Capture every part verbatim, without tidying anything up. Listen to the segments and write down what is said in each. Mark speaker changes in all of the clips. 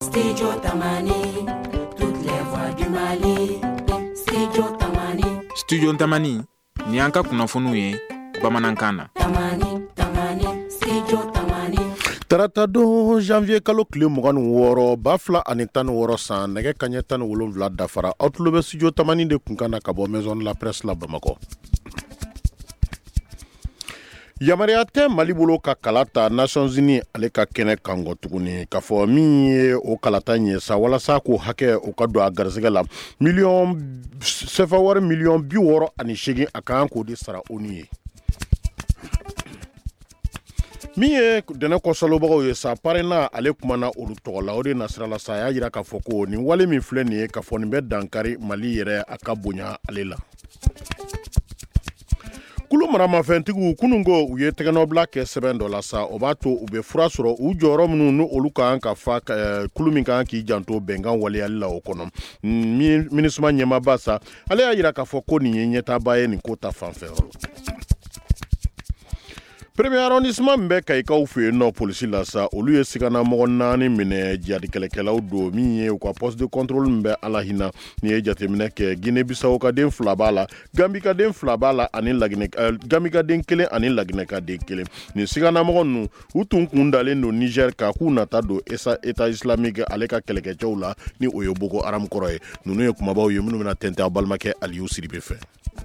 Speaker 1: Studio Tamani, toutes les voix du Mali. Studio Tamani.
Speaker 2: Studio Tamani, ni anka kunafunu ye Bamanankana.
Speaker 1: Tamani, Tamani, Studio Tamani.
Speaker 3: Tarata don janvier kalo kile mugan woro bafla ani tan woro san nege kanye tan wolonvla dafara outlobe Studio Tamani de kunkana kabo maison de la presse la Bamako. Yamaria te Mali bolo ka kalata Nations Unies ale ka kene kango tuguni ka fo mi o kalata nye sa wala sa ko hake o ka do agarsega la million sefa war million bi woro ani shegi akan ko di sara oni mi e dene ko solo bago ye sa parena ale kumana olu togola odi nasra la sa ya yira ka fo ko ni wale mi fle ni ka fo ni be dankari Mali yere akabunya alela Kulu marama fentigu kunungo uye tegano black seven dollars sa obato ube furasoro u joro munu no oluka anka fa uh, kulu minka ki janto bengan wale alla okono minisma nyema basa ale ayira ka foko ni nyeta baye ni kota fanfero Premier arrondissement mbe kay ka ufe no police la sa olu ye sigana mo nani mine jadi kelekela do mi e ko poste de contrôle mbe alahina ni e jate mine ke Guinée Bissau ka den flabala Gambie ka den flabala ani lagine uh, Gambie ka den kele ani lagine ka den kele ni sigana mo nu utun kundale no Niger ka ku nata do esa état islamique ale ka keleke chawla ni oyo boko aram koroy nunu ye kuma bawo yemunu na tente abalmake Aliou Sidibe fe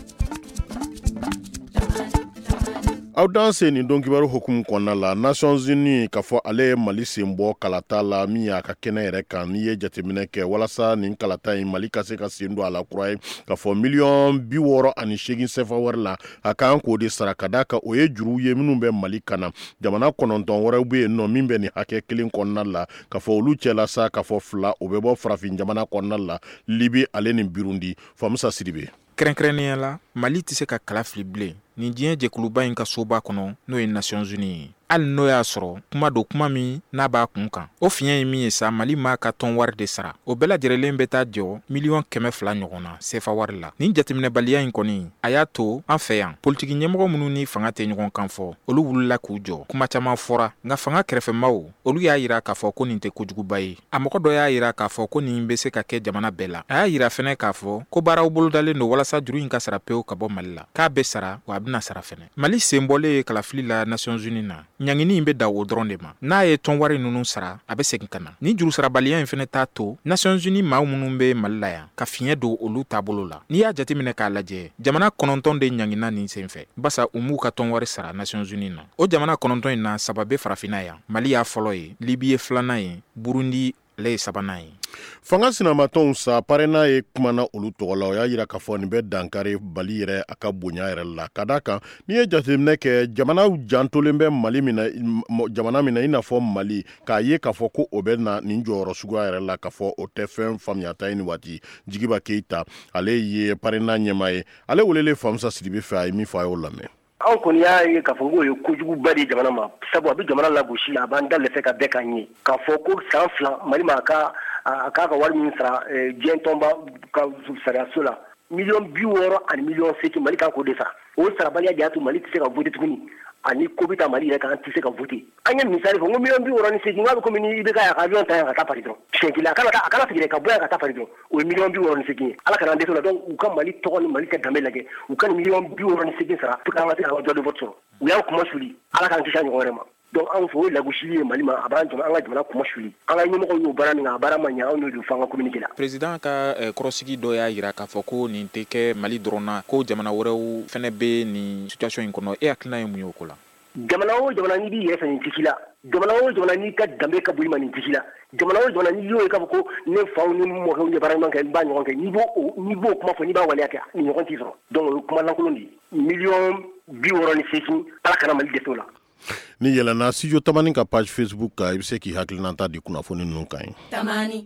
Speaker 3: Audanse ni donc baro hukum konna la Nations Unies ka fo ale Mali sembo kalata la mi ya ka kene yere kan ni ye jatemine ke wala sa ni kalata in Mali ka se ka sendo ala croix ka fo million bi woro ani shegin sefa warla akan ko de sarakada ka oye juru ye minu be Mali kana jamana kononton wora be no mimbe ni hake kilin konna la ka fo lu chela sa ka fo fla obebo frafin jamana konna la Libi ale ni Burundi famsa Sidibe
Speaker 2: Krenkrenia la Mali tise ka kala flible ni diɲɛ jɛkuluba in ka soba kɔnɔ n'o ye Nations Unies hali n'o y'a sɔrɔ kuma do kuma min n'a b'a kun kan o fiɲɛ ye min ye sa Mali ma ka tɔn wari de sara o bɛɛ lajɛlen bɛ taa jɔ miliyɔn kɛmɛ fila ɲɔgɔn na sefa wari la nin jateminɛbaliya in kɔni a y'a to an fɛ yan politiki ɲɛmɔgɔ minnu ni fanga tɛ ɲɔgɔn kan fɔ olu wulila k'u jɔ kuma caman fɔra nka fanga kɛrɛfɛmaw olu y'a yira k'a fɔ ko nin tɛ kojuguba ye a mɔgɔ dɔ y'a yira k'a fɔ ko nin bɛ se ka kɛ jamana bɛɛ la a y'a yira fɛnɛ k'a fɔ ko baaraw bolodalen don walasa juru in ka sara pewu ka bɔ Mali la k'a bɛ sara wa a bɛna sara fɛnɛ Mali senbɔlen ye kalafili la Nations Unies na ɲangini in bɛ da o dɔrɔn de ma n'a ye tɔn wari ninnu sara a bɛ segin ka na ni juru sarabaliya in fɛnɛ t'a to Nations Unies maa minnu bɛ Mali la yan ka fiɲɛ don olu taabolo la n'i y'a jateminɛ k'a lajɛ jamana kɔnɔntɔn de ɲangina nin senfɛ basa u m'u ka tɔn wari sara Nations Unies na o jamana kɔnɔntɔn in na saba bɛ farafinna yan Mali y'a fɔlɔ ye Libi ye filanan ye Burundi ale ye sabanan ye
Speaker 3: Fanga sinamatonw sa parena ye kumana olu togola o y'a yira ka fɔ nin bɛ dankari Bali yɛrɛ a ka bonya yɛrɛ la ka da kan ni ye jateminɛ kɛ jamanaw jantolen bɛ Mali mina jamana mina i n'a fɔ Mali k'a ye k'a fɔ ko o bɛ na nin jɔyɔrɔ suguya yɛrɛ la k'a fɔ o tɛ fɛn faamuyata ye ni waati Jigiba Keita ale ye parena ɲɛma ye ale welele Famsa Sidibe fɛ a ye min fɔ a y'o lamɛn
Speaker 4: An kɔni y'a ye k'a fɔ ko ye kojuguba de jamana ma sabu a bɛ jamana lagosi a b'an dalɛfɛ ka bɛɛ ka ɲɛ k'a fɔ ko san fila Mali ma ka a k'a ka wari min sara diɲɛ tɔnba ka sariyaso la miliyɔn bi wɔɔrɔ ani miliyɔn seegin Mali kan k'o de sara o sarabaliya de y'a to Mali tɛ se ka voter tuguni ani ko bɛ taa Mali yɛrɛ kan an tɛ se ka voter an ye misali fɔ n ko miliyɔn bi wɔɔrɔ ni seegin n k'a bɛ komi i bɛ ka avion ta yan ka taa Paris dɔrɔn siɲɛ kelen a kana a kana segin ka bɔ yan ka taa Paris dɔrɔn o ye miliyɔn bi wɔɔrɔ ni seegin ye Ala kana an dɛsɛ o la donc u ka Mali tɔgɔ ni Mali tɛ danbe lajɛ u ka nin miliyɔn bi wɔɔrɔ ni seegin sara pour que an ka se ka droit de vote sɔrɔ u y'an kuma suli Ala k'an kisi a ɲɔgɔn wɛrɛ ma donc an fɔ o lagosili ye Mali ma a b'an an ka jamana kuma suli an ka ɲɛmɔgɔw y'o baara min a baara ma ɲɛ anw y'o fɔ an ka communiqué la
Speaker 2: président ka kɔrɔsigi dɔ y'a yira k'a fɔ ko nin tɛ kɛ Mali dɔrɔn na ko jamana wɛrɛw fɛnɛ bɛ nin situation in kɔnɔ e hakilina ye mun ye o ko la
Speaker 4: jamana o jamana n'i b'i yɛrɛ fɛ nin tigi la jamana o jamana n'i ka danbe ka boli ma nin tigi la jamana o jamana n'i y'o ye k'a fɔ ko ne faw ni mɔkɛw ye baara ɲuman kɛ n b'a ɲɔgɔn kɛ n'i b'o n'i b'o kuma fɔ n'i b'a waleya kɛ ni ɲɔgɔn t'i sɔrɔ donc o ye kuma lankolon de ye miliyɔn bi wɔɔrɔ ni seegin Ala kana Mali dɛsɛ o la
Speaker 3: ni yɛlɛnna Studio Tamani ka page Facebook kan i bɛ se k'i hakilinata di kunnafoni ninnu kan ye
Speaker 1: Tamani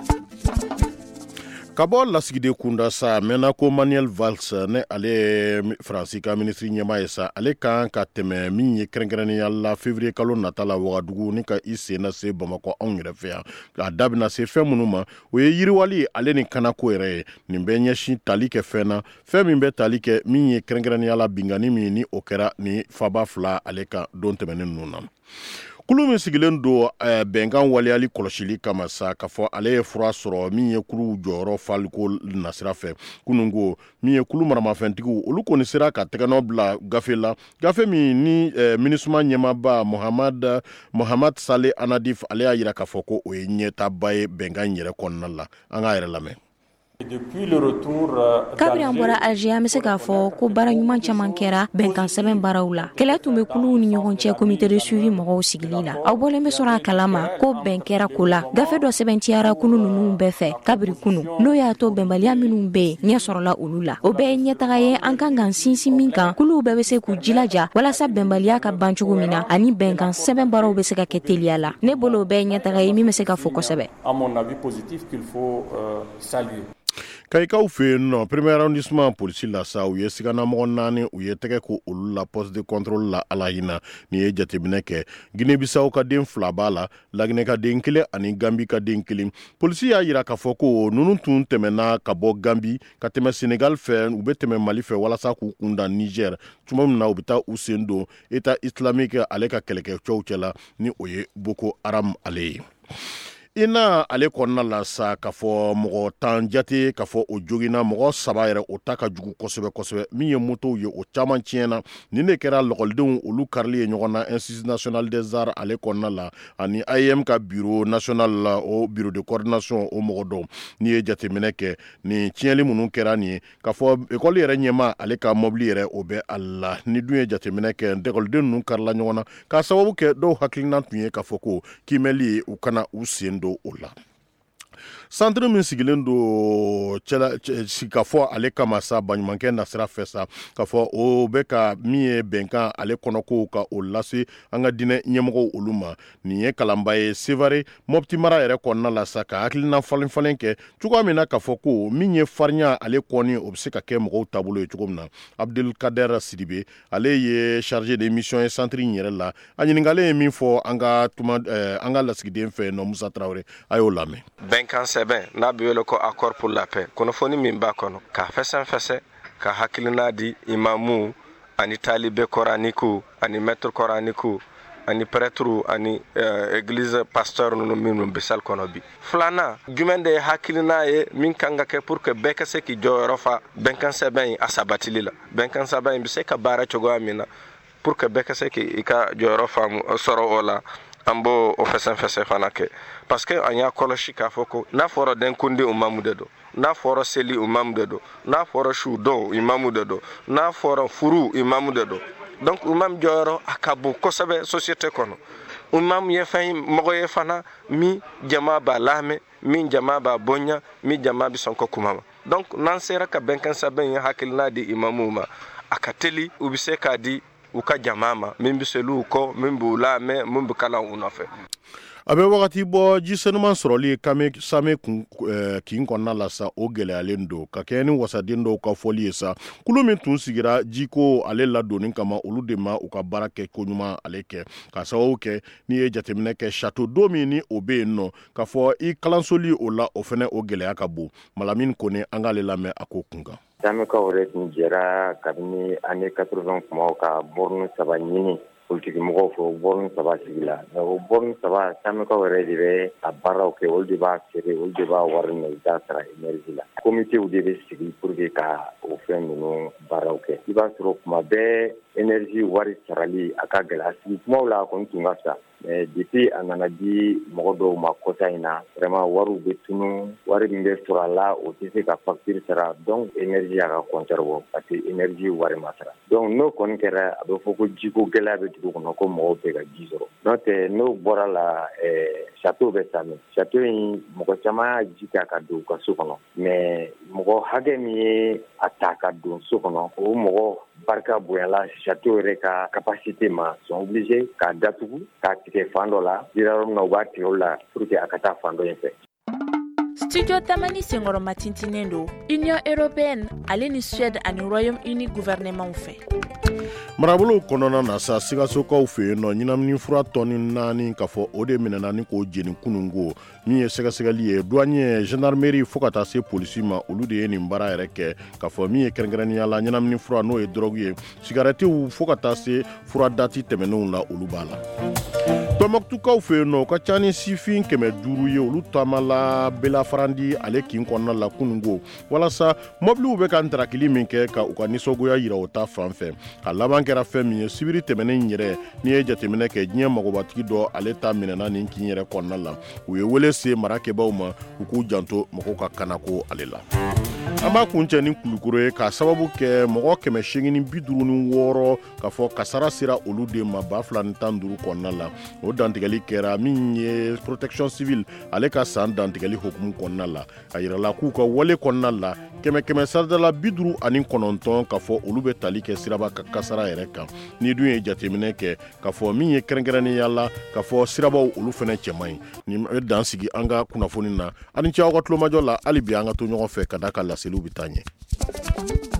Speaker 3: ka bɔ lasigiden kunda sa mɛnna ko Manuel Valls ne ale ye Faransi ka ministre ɲɛma ye sa ale kan ka tɛmɛ min ye kɛrɛnkɛrɛnnenya la février kalo nata la Wagadugu ni ka i sen lase Bamakɔ anw yɛrɛ fɛ yan a da bɛna se fɛn minnu ma o ye yiriwali ale ni kanako yɛrɛ ye nin bɛ ɲɛsin tali kɛ fɛn na fɛn min bɛ tali kɛ min ye kɛrɛnkɛrɛnnenya la bingani min ni o kɛra ni faba fila ale ka don tɛmɛnen ninnu na kulu min sigilen do uh, bɛnkan waleyali kɔlɔsili kama sa k'a fɔ ale ye fura sɔrɔ min ye kulu jɔyɔrɔ faliko nasira fɛ kunungo min ye kulu maramafɛntigiw olu kɔni sera ka tɛgɛnɔ bila gafe la gafe min ni uh, minisuma ɲɛmaba Mohamad Mohamad Saleh Anadif ale y'a yira k'a fɔ ko o ye ɲɛtaba ye bɛnkan yɛrɛ kɔnɔna la an k'a yɛrɛ lamɛn.
Speaker 5: Kabiri an bɔra Alger an bɛ se k'a fɔ ko baara ɲuman caman kɛra bɛnkan sɛbɛn baaraw la. Kɛlɛ tun bɛ kuluw ni ɲɔgɔn cɛ comité de suivi mɔgɔw sigili la. Aw bɔlen bɛ sɔrɔ a kalama ko bɛn kɛra ko la. Gafe dɔ sɛbɛntiyara kunu ninnu bɛɛ fɛ kabiri kunu. N'o y'a to bɛnbaliya minnu bɛ yen ɲɛ sɔrɔla olu la. O bɛɛ ye ɲɛtaga ye an kan kan sinsin min kan kuluw bɛɛ bɛ se k'u jilaja walasa bɛnbaliya ka ban cogo min na ani bɛnkan sɛbɛn baaraw bɛ se ka kɛ teliya la. Ne bolo o bɛɛ ye ɲɛtaga ye min bɛ se ka fɔ kosɛbɛ.
Speaker 6: À mon avis positif qu'il faut euh, saluer.
Speaker 3: Kayikaw fe no premier arrondissement police la sa u ye sigana mɔgɔ naani u ye tɛgɛ ko olu la poste de contrôle la alahina ni ye jateminɛ kɛ Guinée Bissau ka den fila b'a la Laginɛ ka den kelen ani Gambi ka den kelen police y'a yira k'a fɔ ko nunu tun tɛmɛna ka bɔ Gambi ka tɛmɛ Senegal fɛ u bɛ tɛmɛ Mali fɛ walasa k'u kunda Niger tuma min na u bɛ taa u sen don État islamique ale ka kɛlɛkɛcɛw cɛla ni o ye Boko Haram ale ye. Ina ale kɔnɔna la sa k'a fɔ mɔgɔ tan jate k'a fɔ o jogina mɔgɔ saba yɛrɛ o ta ka jugu kosɛbɛ kosɛbɛ min ye motow ye o caman tiɲɛna ni ne kɛra lɔgɔlidenw olu karili ye ɲɔgɔn na Institut national des arts ale kɔnɔna la ani A E M ka bureau national la o bureau de coordination o mɔgɔ dɔw ni ye jateminɛ kɛ ni tiɲɛli minnu kɛra nin ye k'a fɔ école yɛrɛ ɲɛma ale ka mobili yɛrɛ o bɛ a la ni dun ye jateminɛ kɛ lɔgɔliden ninnu karila ɲɔgɔn na k'a sababu kɛ dɔw hakilina tun ye k'a fɔ ko kimɛli ye u kana u sen do o la. Centre min sigilen do cɛla ka fɔ ale kama sa baɲumankɛ nasira fɛ sa k'a fɔ o bɛ ka min ye bɛnkan ale kɔnɔkow ka o lase an ka diinɛ ɲɛmɔgɔw olu ma nin ye kalanba ye Sevare Mopti mara yɛrɛ kɔnɔna la sa ka hakilina falen falen kɛ cogoya min na k'a fɔ ko min ye farinya ale kɔni o bɛ se ka kɛ mɔgɔw taabolo ye cogo min na Abdelkader Sidibe ale ye chargé de mission ye centre in yɛrɛ la a ɲininkalen ye min fɔ an ka tuma an ka lasigiden fɛ nɔ Musa Traoré a y'o lamɛn.
Speaker 7: Bɛnkan sɛbɛn n'a bɛ wele ko accord pour la paix kunnafoni min b'a kɔnɔ k'a fɛsɛn fɛsɛ ka hakilina di imamu ani talibe koraniku ani maître koraniku ani prêtre ani uh, église pasteur ninnu minnu bɛ salle kɔnɔ bi filanan jumɛn de ye hakilina ye min kan ka kɛ pour que bɛɛ ka se k'i jɔyɔrɔ fa bɛnkan sɛbɛn in a sabatili la bɛnkan sɛbɛn in bɛ se ka baara cogoya min na pour que bɛɛ ka se k'i ka jɔyɔrɔ faamu sɔrɔ o la an b'o o fɛsɛn fɛsɛn fana kɛ parce que an y'a kɔlɔsi k'a fɔ ko n'a fɔra den kundi imamu de don n'a fɔra seli imamu de don n'a fɔra su dɔn imamu de don n'a fɔra furu imamu de don donc imamu jɔyɔrɔ a ka bon kosɛbɛ société kɔnɔ imamu ye fɛn mɔgɔ ye fana min jama b'a lamɛn min jama b'a bonya min jama bɛ sɔn ko kuma ma donc n'an sera ka bɛnkan sɛbɛn ye hakilina di imamu ma a ka teli u bɛ se k'a di u ka jama ma min bɛ seliw kɔ min b'u lamɛn min bɛ kalan u nɔfɛ.
Speaker 3: A bɛ wagati bɔ jisenuman sɔrɔli kame same kun eh, kin kɔnɔna la sa o gɛlɛyalen don ka kɛ ni wasaden dɔw ka fɔli ye sa kulu min tun sigira jiko ale ladonni kama olu de ma u ka baara kɛ ko ɲuman ale kɛ ka sababu kɛ ni ye jateminɛ kɛ château do min ni o bɛ yen nɔ k'a fɔ i kalansoli o la o fɛnɛ o gɛlɛya ka bon Malamine Kone an k'ale lamɛn a ko kunkan.
Speaker 8: Samikaw yɛrɛ tun jɛra kabini année quatre-vingt kumaw ka borne saba ɲini politique mɔgɔw fɛ o borne saba sigi la mais o borne saba Samikaw yɛrɛ de bɛ a baaraw kɛ olu de b'a feere olu de b'a wari minɛ u t'a sara énergie la comité de bɛ sigi pour que ka o fɛn ninnu baaraw kɛ i b'a sɔrɔ kuma bɛɛ énergie wari sarali a ka gɛlɛ a sigi kumaw la a kɔni tun ka fisa mais depuis a nana di mɔgɔ dɔw ma kɔta in na vraiment wariw bɛ tunu wari min bɛ sɔrɔ a la o tɛ se ka facture sara donc énergie a ka compteur bɔ parce que énergie wari ma sara donc n'o kɔni kɛra a bɛ fɔ ko jiko gɛlɛya bɛ dugu kɔnɔ ko mɔgɔw bɛ ka ji sɔrɔ n'o tɛ n'o bɔra la château bɛ sami château in mɔgɔ caman y'a ji ta ka don u ka so kɔnɔ mais mɔgɔ hakɛ min ye a ta ka don so kɔnɔ o mɔgɔ barika bonyala château yɛrɛ ka capacité ma sont obligés k'a datugu k'a tigɛ fan dɔ la dira yɔrɔ min na u b'a tigɛ o la pour que a ka taa fan dɔ in fɛ.
Speaker 9: Studio Tamani senkɔrɔma tintinen don Union Européenne ale ni Suède ani Royaume-Uni gouvernement fɛ.
Speaker 3: marabolo kɔnɔna na sa sigasokaw fɛ yen nɔ ɲinamini fura tɔni naani ka fɔ o de minɛna ni k'o jeni kunungo min ye sɛgɛsɛgɛli ye douanier gendarmerie fo ka taa se polisi ma olu de ye nin baara yɛrɛ kɛ ka fɔ min ye kɛrɛnkɛrɛnnenya la ɲinamini fura n'o ye drogue ye sigarɛtiw fo ka taa se fura dati tɛmɛnenw la olu b'a la tɔnbɔkutukaw fɛ yen nɔ o ka ca ni sifin kɛmɛ duuru ye olu taamala belafarandi ale kin kɔnɔna la kunungo walasa mɔbiliw bɛ ka ntarakili min kɛ ka u ka nisɔngoya yira o ta fan fɛ a laban kɛra fɛn min ye sibiri tɛmɛnen yɛrɛ n'i ye jateminɛ kɛ diɲɛ magobatigi dɔ ale ta minɛna nin kin yɛrɛ kɔnɔna la u ye wele se marakɛbaw ma u k'u janto mɔgɔw ka kanako ale la an b'a kuncɛ ni kulukoro ye k'a sababu kɛ mɔgɔ kɛmɛ seegin ni bi duuru ni wɔɔrɔ ka fɔ kasara sera olu de ma ba fila ni tan duuru kɔnɔna la o dantigɛli kɛra min ye protection civile ale ka san dantigɛli hukumu kɔnɔna la a yirala k'u ka wale kɔnɔna la kɛmɛ kɛmɛ saradala bi duuru ani kɔnɔntɔn ka fɔ olu bɛ tali kɛ siraba ka kasara yɛrɛ kan ni dun ye jateminɛ kɛ ka fɔ min ye kɛrɛnkɛrɛnnenya la ka fɔ sirabaw olu fɛnɛ cɛman ye nin ye dan sigi an ka kunnafoni na ani cɛ aw ka tulomajɔ la hali bi an ka to ɲɔgɔn fɛ ka da ka laseliw bɛ taa ɲɛ